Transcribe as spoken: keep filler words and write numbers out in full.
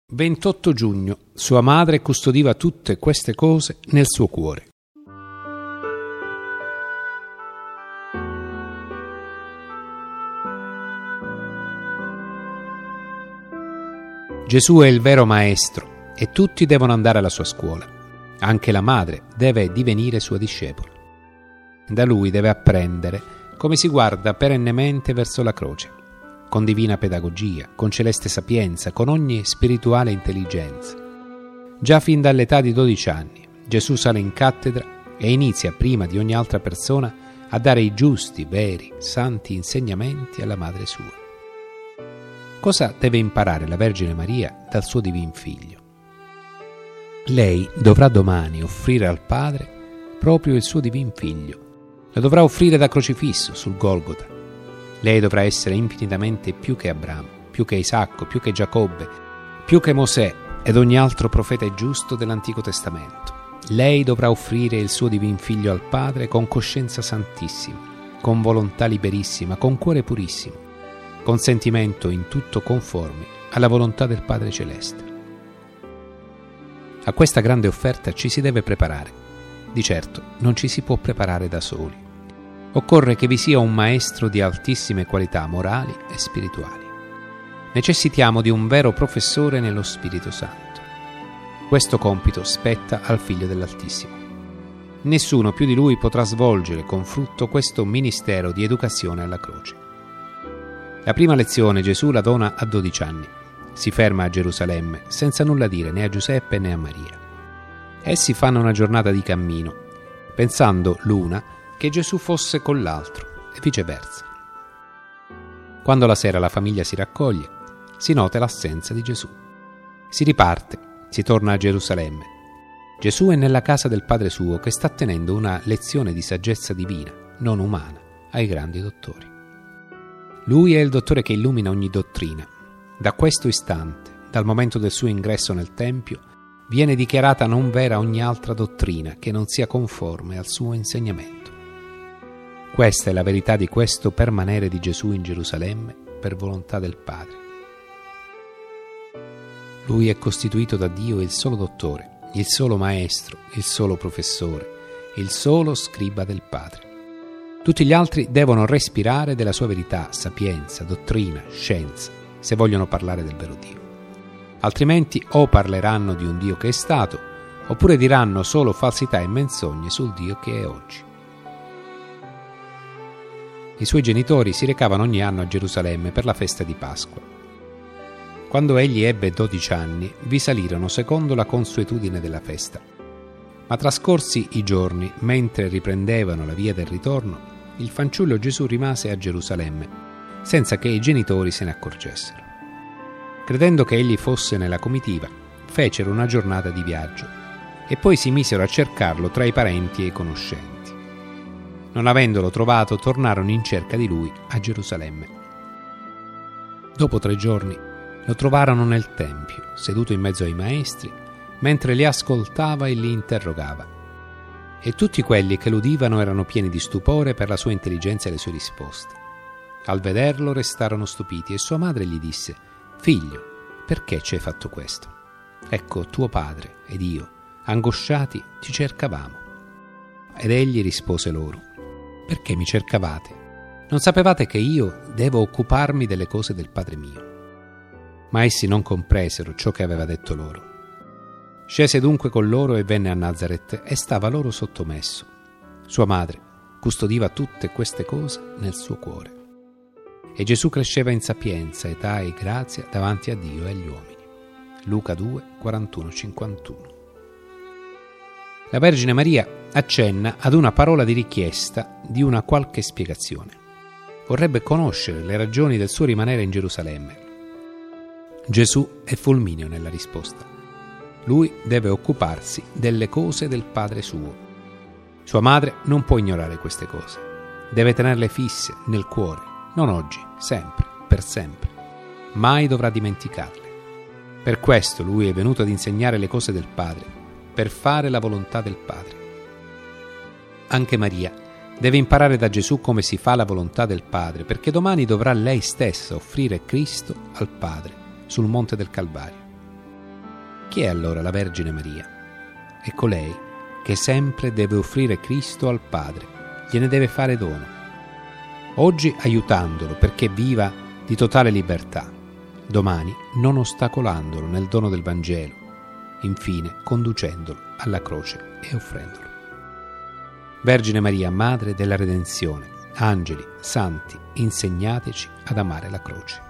ventotto giugno. Sua madre custodiva tutte queste cose nel suo cuore. Gesù è il vero maestro e tutti devono andare alla sua scuola. Anche la madre deve divenire sua discepola. Da lui deve apprendere come si guarda perennemente verso la croce, con divina pedagogia, con celeste sapienza, con ogni spirituale intelligenza. Già fin dall'età di dodici anni Gesù sale in cattedra e inizia prima di ogni altra persona a dare i giusti, veri, santi insegnamenti alla madre sua. Cosa deve imparare la Vergine Maria dal suo divin figlio? Lei dovrà domani offrire al Padre proprio il suo divin figlio. Lo dovrà offrire da crocifisso sul Golgota. Lei dovrà essere infinitamente più che Abramo, più che Isacco, più che Giacobbe, più che Mosè ed ogni altro profeta giusto dell'Antico Testamento. Lei dovrà offrire il suo divin figlio al Padre con coscienza santissima, con volontà liberissima, con cuore purissimo, con sentimento in tutto conformi alla volontà del Padre Celeste. A questa grande offerta ci si deve preparare. Di certo non ci si può preparare da soli. Occorre che vi sia un maestro di altissime qualità morali e spirituali. Necessitiamo di un vero professore nello Spirito Santo. Questo compito spetta al Figlio dell'Altissimo. Nessuno più di lui potrà svolgere con frutto questo ministero di educazione alla croce. La prima lezione Gesù la dona a dodici anni. Si ferma a Gerusalemme senza nulla dire né a Giuseppe né a Maria. Essi fanno una giornata di cammino, pensando l'una che Gesù fosse con l'altro e viceversa. Quando la sera la famiglia si raccoglie, si nota l'assenza di Gesù. Si riparte, si torna a Gerusalemme. Gesù è nella casa del Padre suo che sta tenendo una lezione di saggezza divina, non umana, ai grandi dottori. Lui è il dottore che illumina ogni dottrina. Da questo istante, dal momento del suo ingresso nel Tempio, viene dichiarata non vera ogni altra dottrina che non sia conforme al suo insegnamento. Questa è la verità di questo permanere di Gesù in Gerusalemme per volontà del Padre. Lui è costituito da Dio il solo dottore, il solo maestro, il solo professore, il solo scriba del Padre. Tutti gli altri devono respirare della sua verità, sapienza, dottrina, scienza, se vogliono parlare del vero Dio. Altrimenti o parleranno di un Dio che è stato, oppure diranno solo falsità e menzogne sul Dio che è oggi. I suoi genitori si recavano ogni anno a Gerusalemme per la festa di Pasqua. Quando egli ebbe dodici anni, vi salirono secondo la consuetudine della festa. Ma trascorsi i giorni, mentre riprendevano la via del ritorno, il fanciullo Gesù rimase a Gerusalemme, senza che i genitori se ne accorgessero. Credendo che egli fosse nella comitiva, fecero una giornata di viaggio e poi si misero a cercarlo tra i parenti e i conoscenti. Non avendolo trovato, tornarono in cerca di lui a Gerusalemme. Dopo tre giorni lo trovarono nel Tempio, seduto in mezzo ai maestri, mentre li ascoltava e li interrogava. E tutti quelli che l'udivano erano pieni di stupore per la sua intelligenza e le sue risposte. Al vederlo restarono stupiti e sua madre gli disse: «Figlio, perché ci hai fatto questo? Ecco, tuo padre ed io, angosciati, ti cercavamo». Ed egli rispose loro: «Perché mi cercavate? Non sapevate che io devo occuparmi delle cose del Padre mio?» Ma essi non compresero ciò che aveva detto loro. Scese dunque con loro e venne a Nazaret e stava loro sottomesso. Sua madre custodiva tutte queste cose nel suo cuore. E Gesù cresceva in sapienza, età e grazia davanti a Dio e agli uomini. Luca due, quarantuno cinquantuno. La Vergine Maria accenna ad una parola di richiesta di una qualche spiegazione. Vorrebbe conoscere le ragioni del suo rimanere in Gerusalemme. Gesù è fulmineo nella risposta. Lui deve occuparsi delle cose del Padre suo. Sua madre non può ignorare queste cose. Deve tenerle fisse nel cuore, non oggi, sempre, per sempre. Mai dovrà dimenticarle. Per questo lui è venuto ad insegnare le cose del Padre, per fare la volontà del Padre. Anche Maria deve imparare da Gesù come si fa la volontà del Padre, perché domani dovrà lei stessa offrire Cristo al Padre sul monte del Calvario. Chi è allora la Vergine Maria? È colei che sempre deve offrire Cristo al Padre, gliene deve fare dono. Oggi aiutandolo perché viva di totale libertà, domani non ostacolandolo nel dono del Vangelo, infine conducendolo alla croce e offrendolo. Vergine Maria, Madre della Redenzione, angeli, santi, insegnateci ad amare la croce.